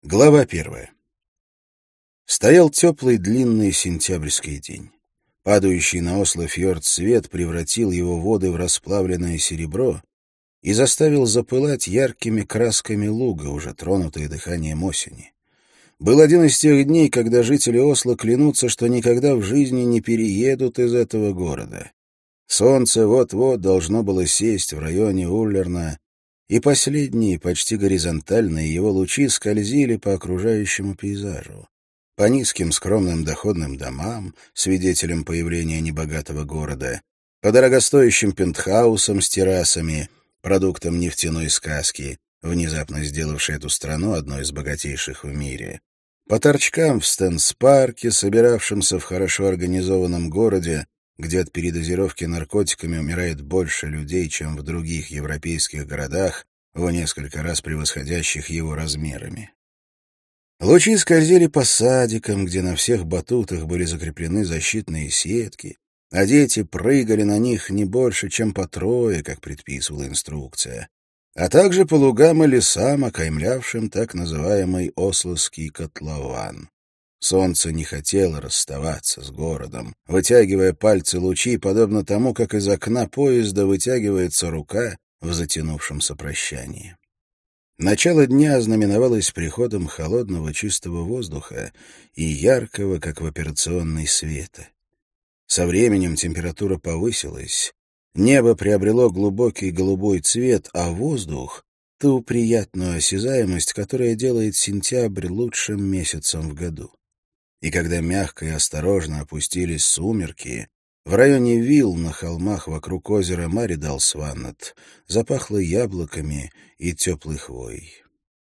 Глава 1. Стоял теплый длинный сентябрьский день. Падающий на Осло-фьорд свет превратил его воды в расплавленное серебро и заставил запылать яркими красками луга, уже тронутые дыханием осени. Был один из тех дней, когда жители Осло клянутся, что никогда в жизни не переедут из этого города. Солнце вот-вот должно было сесть в районе Уллерна, и последние, почти горизонтальные его лучи скользили по окружающему пейзажу. По низким скромным доходным домам, свидетелям появления небогатого города, по дорогостоящим пентхаусам с террасами, продуктам нефтяной сказки, внезапно сделавшей эту страну одной из богатейших в мире, по торчкам в Стэнс-парке, собиравшимся в хорошо организованном городе, где от передозировки наркотиками умирает больше людей, чем в других европейских городах, в несколько раз превосходящих его размерами. Лучи скользили по садикам, где на всех батутах были закреплены защитные сетки, а дети прыгали на них не больше, чем по трое, как предписывала инструкция, а также по лугам и лесам, окаймлявшим так называемый Ослоский котлован. Солнце не хотело расставаться с городом, вытягивая пальцы лучи, подобно тому, как из окна поезда вытягивается рука в затянувшемся прощании. Начало дня ознаменовалось приходом холодного чистого воздуха и яркого, как в операционной, света. Со временем температура повысилась, небо приобрело глубокий голубой цвет, а воздух — ту приятную осязаемость, которая делает сентябрь лучшим месяцем в году. И когда мягко и осторожно опустились сумерки, в районе вилл на холмах вокруг озера Маридалсваннет запахло яблоками и теплой хвоей.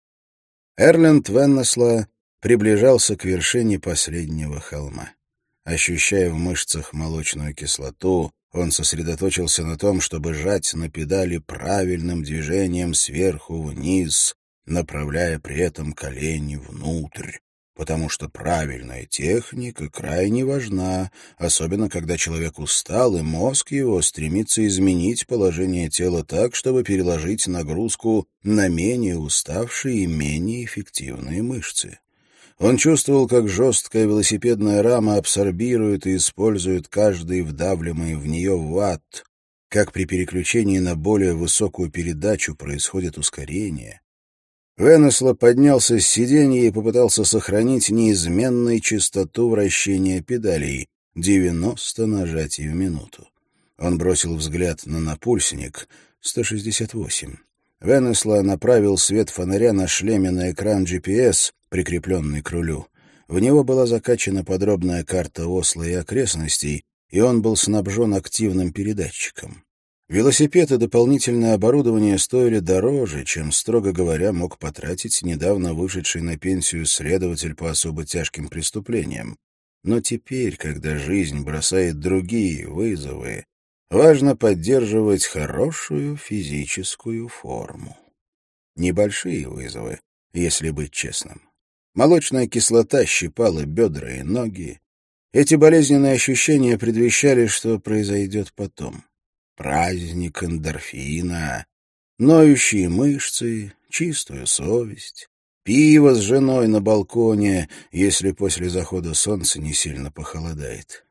Эрленд Веннесла приближался к вершине последнего холма. Ощущая в мышцах молочную кислоту, он сосредоточился на том, чтобы жать на педали правильным движением сверху вниз, направляя при этом колени внутрь, потому что правильная техника крайне важна, особенно когда человек устал, и мозг его стремится изменить положение тела так, чтобы переложить нагрузку на менее уставшие и менее эффективные мышцы. Он чувствовал, как жесткая велосипедная рама абсорбирует и использует каждый вдавливаемый в нее ватт, как при переключении на более высокую передачу происходит ускорение. Веннесла поднялся с сиденья и попытался сохранить неизменную частоту вращения педалей — 90 нажатий в минуту. Он бросил взгляд на напульсник — 168. Веннесла направил свет фонаря на шлеме на экран GPS, прикрепленный к рулю. В него была закачана подробная карта Осло и окрестностей, и он был снабжен активным передатчиком. Велосипед и дополнительное оборудование стоили дороже, чем, строго говоря, мог потратить недавно вышедший на пенсию следователь по особо тяжким преступлениям. Но теперь, когда жизнь бросает другие вызовы, важно поддерживать хорошую физическую форму. Небольшие вызовы, если быть честным. Молочная кислота щипала бедра и ноги. Эти болезненные ощущения предвещали, что произойдет потом. Праздник эндорфина, ноющие мышцы, чистую совесть, пиво с женой на балконе, если после захода солнца не сильно похолодает.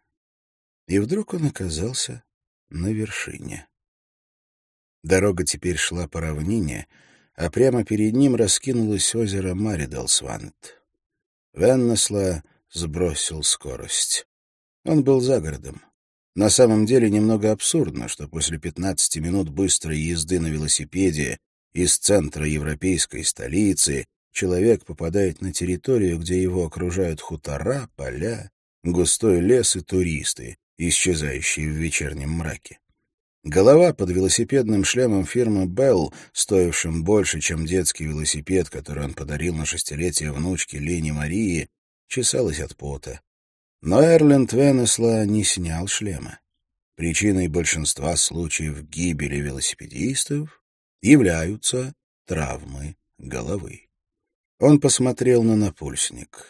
И вдруг он оказался на вершине. Дорога теперь шла по равнине, а прямо перед ним раскинулось озеро Маридалсваннет. Веннесла сбросил скорость. Он был за городом. На самом деле немного абсурдно, что после 15 минут быстрой езды на велосипеде из центра европейской столицы человек попадает на территорию, где его окружают хутора, поля, густой лес и туристы, исчезающие в вечернем мраке. Голова под велосипедным шлемом фирмы Bell, стоившим больше, чем детский велосипед, который он подарил на 6-летие внучке Лене Марии, чесалась от пота. Но Эрленд Веннесла не снял шлема. Причиной большинства случаев гибели велосипедистов являются травмы головы. Он посмотрел на напульсник.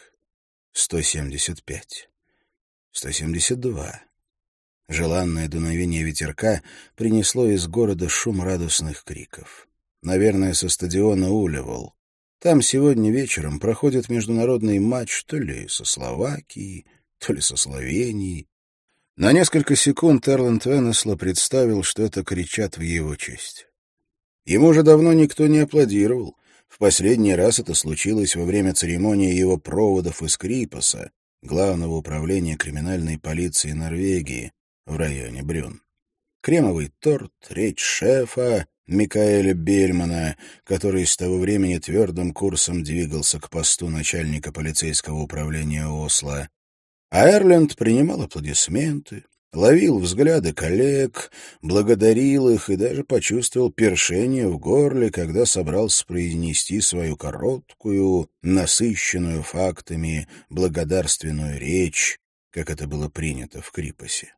175. 172. Желанное дуновение ветерка принесло из города шум радостных криков. Наверное, со стадиона Улевол. Там сегодня вечером проходит международный матч то ли со Словакией, то ли со Словенией. На несколько секунд Эрланд Венесло представил, что это кричат в его честь. Ему уже давно никто не аплодировал. В последний раз это случилось во время церемонии его проводов из Крипоса, Главного управления криминальной полиции Норвегии в районе Брюн. Кремовый торт, речь шефа Микаэля Бельмана, который с того времени твердым курсом двигался к посту начальника полицейского управления Осло. А Эрленд принимал аплодисменты, ловил взгляды коллег, благодарил их и даже почувствовал першение в горле, когда собрался произнести свою короткую, насыщенную фактами, благодарственную речь, как это было принято в Крипосе.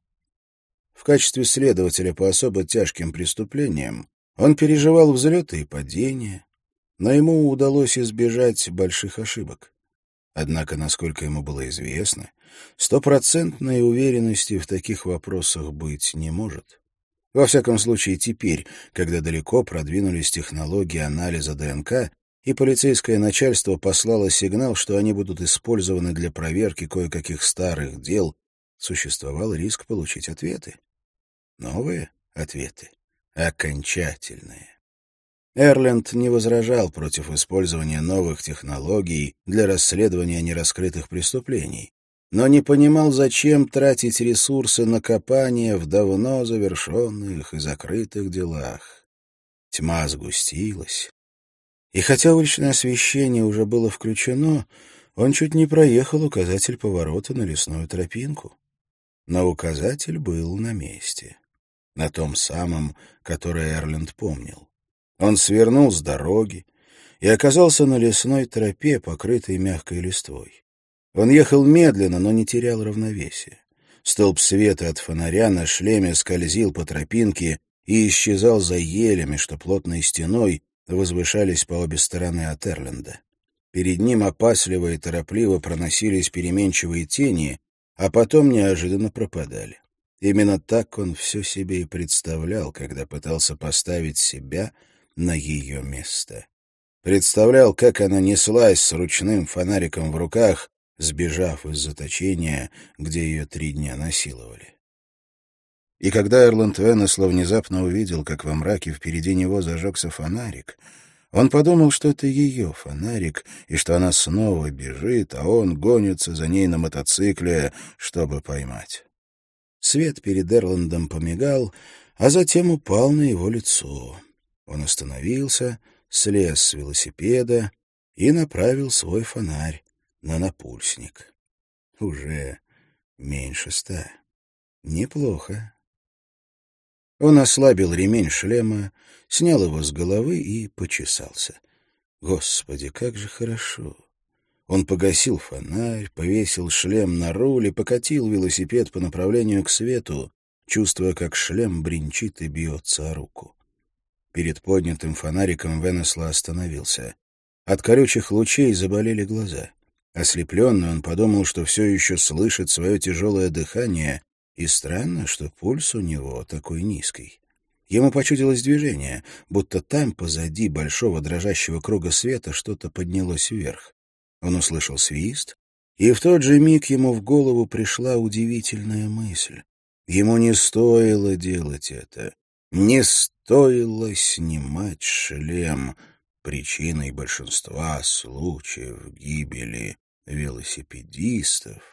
В качестве следователя по особо тяжким преступлениям он переживал взлеты и падения, но ему удалось избежать больших ошибок. Однако, насколько ему было известно, стопроцентной уверенности в таких вопросах быть не может. Во всяком случае, теперь, когда далеко продвинулись технологии анализа ДНК, и полицейское начальство послало сигнал, что они будут использованы для проверки кое-каких старых дел, существовал риск получить ответы. Новые ответы. Окончательные. Эрленд не возражал против использования новых технологий для расследования нераскрытых преступлений, но не понимал, зачем тратить ресурсы на копание в давно завершенных и закрытых делах. Тьма сгустилась, и хотя уличное освещение уже было включено, он чуть не проехал указатель поворота на лесную тропинку. Но указатель был на месте, на том самом, который Эрленд помнил. Он свернул с дороги и оказался на лесной тропе, покрытой мягкой листвой. Он ехал медленно, но не терял равновесия. Столб света от фонаря на шлеме скользил по тропинке и исчезал за елями, что плотной стеной возвышались по обе стороны от Эрленда. Перед ним опасливо и торопливо проносились переменчивые тени, а потом неожиданно пропадали. Именно так он все себе и представлял, когда пытался поставить себя на ее место. Представлял, как она неслась с ручным фонариком в руках, сбежав из заточения, где ее 3 дня насиловали. И когда Эрланд Венесло внезапно увидел, как во мраке впереди него зажегся фонарик, он подумал, что это ее фонарик, и что она снова бежит, а он гонится за ней на мотоцикле, чтобы поймать. Свет перед Эрландом помигал, а затем упал на его лицо. Он остановился, слез с велосипеда и направил свой фонарь на напульсник. Уже меньше 100. Неплохо. Он ослабил ремень шлема, снял его с головы и почесался. Господи, как же хорошо! Он погасил фонарь, повесил шлем на руль и покатил велосипед по направлению к свету, чувствуя, как шлем бренчит и бьется о руку. Перед поднятым фонариком Венесло остановился. От колючих лучей заболели глаза. Ослепленный, он подумал, что все еще слышит свое тяжелое дыхание, и странно, что пульс у него такой низкий. Ему почудилось движение, будто там, позади большого дрожащего круга света, что-то поднялось вверх. Он услышал свист, и в тот же миг ему в голову пришла удивительная мысль. Ему не стоило делать это. Не стоило снимать шлем, причиной большинства случаев гибели велосипедистов.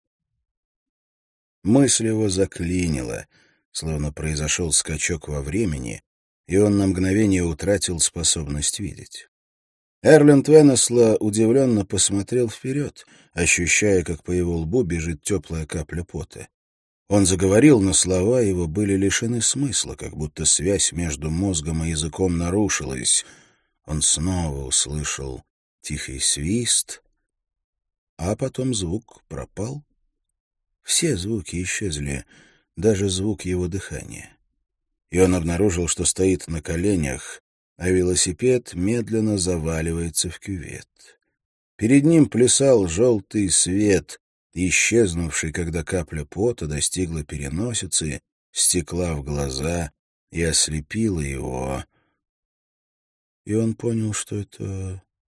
Мысль его заклинила, словно произошел скачок во времени, и он на мгновение утратил способность видеть. Эрленд Венесло удивленно посмотрел вперед, ощущая, как по его лбу бежит теплая капля пота. Он заговорил, но слова его были лишены смысла, как будто связь между мозгом и языком нарушилась. Он снова услышал тихий свист, а потом звук пропал. Все звуки исчезли, даже звук его дыхания. И он обнаружил, что стоит на коленях, а велосипед медленно заваливается в кювет. Перед ним плясал желтый свет, исчезнувший, когда капля пота достигла переносицы, стекла в глаза и ослепила его. И он понял, что это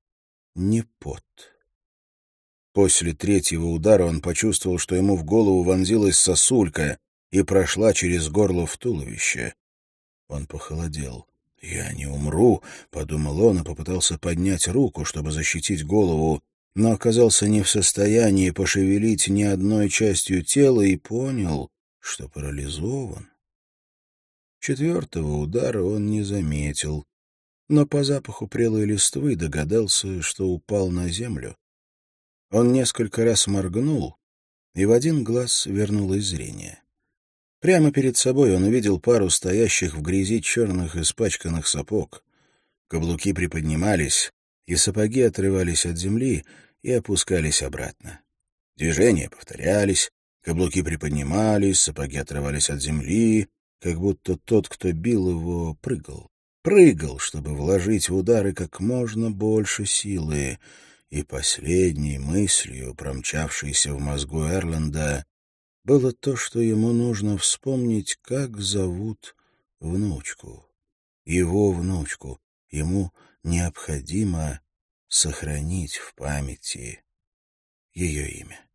не пот. После третьего удара он почувствовал, что ему в голову вонзилась сосулька и прошла через горло в туловище. Он похолодел. «Я не умру», — подумал он и попытался поднять руку, чтобы защитить голову, но оказался не в состоянии пошевелить ни одной частью тела и понял, что парализован. Четвертого удара он не заметил, но по запаху прелой листвы догадался, что упал на землю. Он несколько раз моргнул, и в один глаз вернулось зрение. Прямо перед собой он увидел пару стоящих в грязи черных испачканных сапог. Каблуки приподнимались, и сапоги отрывались от земли и опускались обратно. Движения повторялись, каблуки приподнимались, сапоги отрывались от земли, как будто тот, кто бил его, прыгал. Прыгал, чтобы вложить в удары как можно больше силы. И последней мыслью, промчавшейся в мозгу Эрленда, было то, что ему нужно вспомнить, как зовут внучку. Его внучку. Ему необходимо сохранить в памяти ее имя.